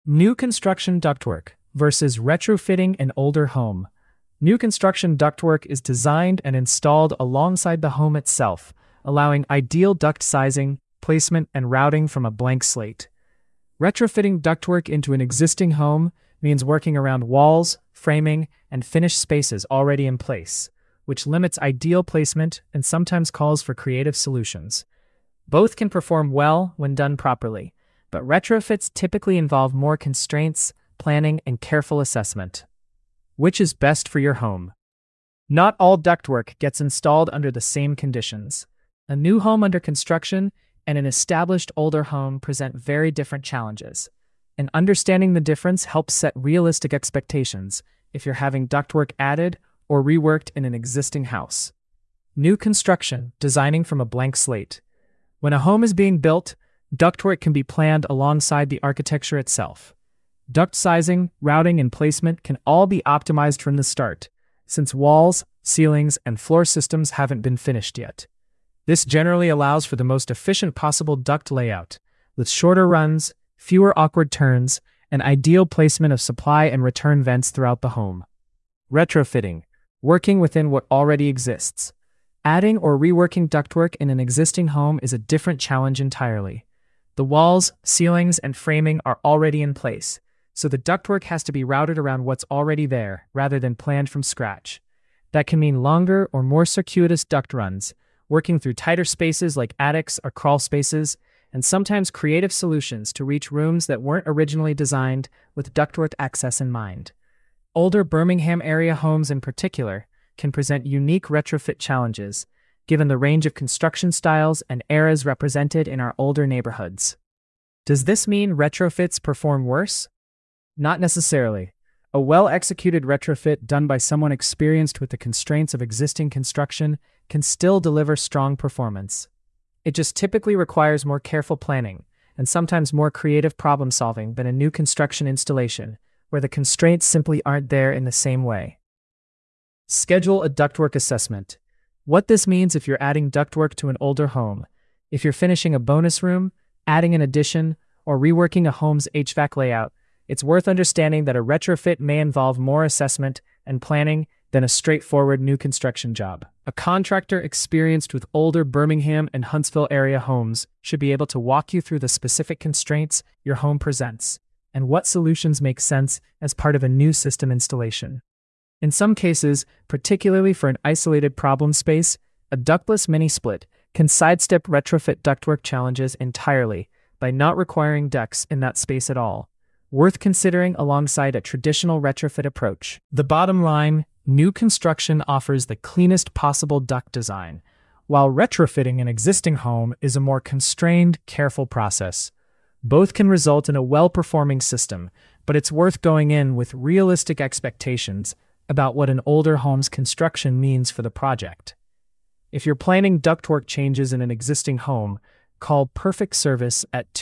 New construction ductwork versus retrofitting an older home. New construction ductwork is designed and installed alongside the home itself, allowing ideal duct sizing, placement, and routing from a blank slate. Retrofitting ductwork into an existing home means working around walls, framing, and finished spaces already in place, which limits ideal placement and sometimes calls for creative solutions. Both can perform well when done properly, but retrofits typically involve more constraints, planning, and careful assessment. Which is best for your home? Not all ductwork gets installed under the same conditions. A new home under construction and an established older home present very different challenges, and understanding the difference helps set realistic expectations if you're having ductwork added or reworked in an existing house. New construction, designing from a blank slate. When a home is being built, ductwork can be planned alongside the architecture itself. Duct sizing, routing, and placement can all be optimized from the start, since walls, ceilings, and floor systems haven't been finished yet. This generally allows for the most efficient possible duct layout, with shorter runs, fewer awkward turns, and ideal placement of supply and return vents throughout the home. Retrofitting, working within what already exists. Adding or reworking ductwork in an existing home is a different challenge entirely. The walls, ceilings, and framing are already in place, so the ductwork has to be routed around what's already there rather than planned from scratch. That can mean longer or more circuitous duct runs, working through tighter spaces like attics or crawl spaces, and sometimes creative solutions to reach rooms that weren't originally designed with ductwork access in mind. Older Birmingham area homes in particular can present unique retrofit challenges, given the range of construction styles and eras represented in our older neighborhoods. Does this mean retrofits perform worse? Not necessarily. A well-executed retrofit done by someone experienced with the constraints of existing construction can still deliver strong performance. It just typically requires more careful planning and sometimes more creative problem-solving than a new construction installation, where the constraints simply aren't there in the same way. Schedule a ductwork assessment. What this means if you're adding ductwork to an older home, if you're finishing a bonus room, adding an addition, or reworking a home's HVAC layout, it's worth understanding that a retrofit may involve more assessment and planning than a straightforward new construction job. A contractor experienced with older Birmingham and Huntsville area homes should be able to walk you through the specific constraints your home presents and what solutions make sense as part of a new system installation. In some cases, particularly for an isolated problem space, a ductless mini-split can sidestep retrofit ductwork challenges entirely by not requiring ducts in that space at all, worth considering alongside a traditional retrofit approach. The bottom line, new construction offers the cleanest possible duct design, while retrofitting an existing home is a more constrained, careful process. Both can result in a well-performing system, but it's worth going in with realistic expectations about what an older home's construction means for the project. If you're planning ductwork changes in an existing home, call Perfect Service at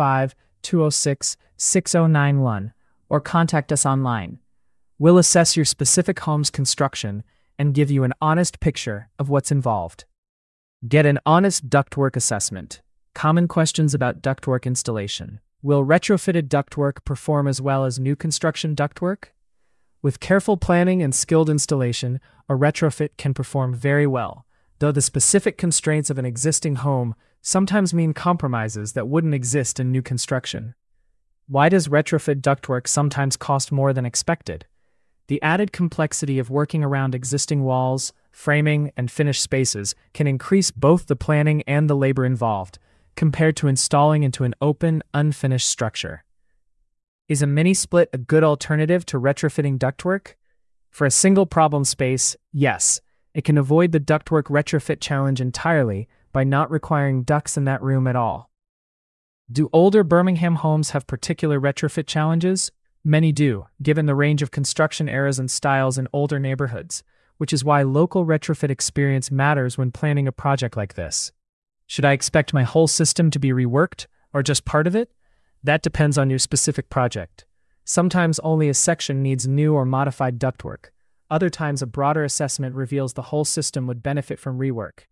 205-206-6091 or contact us online. We'll assess your specific home's construction and give you an honest picture of what's involved. Get an honest ductwork assessment. Common questions about ductwork installation. Will retrofitted ductwork perform as well as new construction ductwork? With careful planning and skilled installation, a retrofit can perform very well, though the specific constraints of an existing home sometimes mean compromises that wouldn't exist in new construction. Why does retrofit ductwork sometimes cost more than expected? The added complexity of working around existing walls, framing, and finished spaces can increase both the planning and the labor involved, compared to installing into an open, unfinished structure. Is a mini-split a good alternative to retrofitting ductwork? For a single problem space, yes. It can avoid the ductwork retrofit challenge entirely by not requiring ducts in that room at all. Do older Birmingham homes have particular retrofit challenges? Many do, given the range of construction eras and styles in older neighborhoods, which is why local retrofit experience matters when planning a project like this. Should I expect my whole system to be reworked, or just part of it? That depends on your specific project. Sometimes only a section needs new or modified ductwork. Other times a broader assessment reveals the whole system would benefit from rework.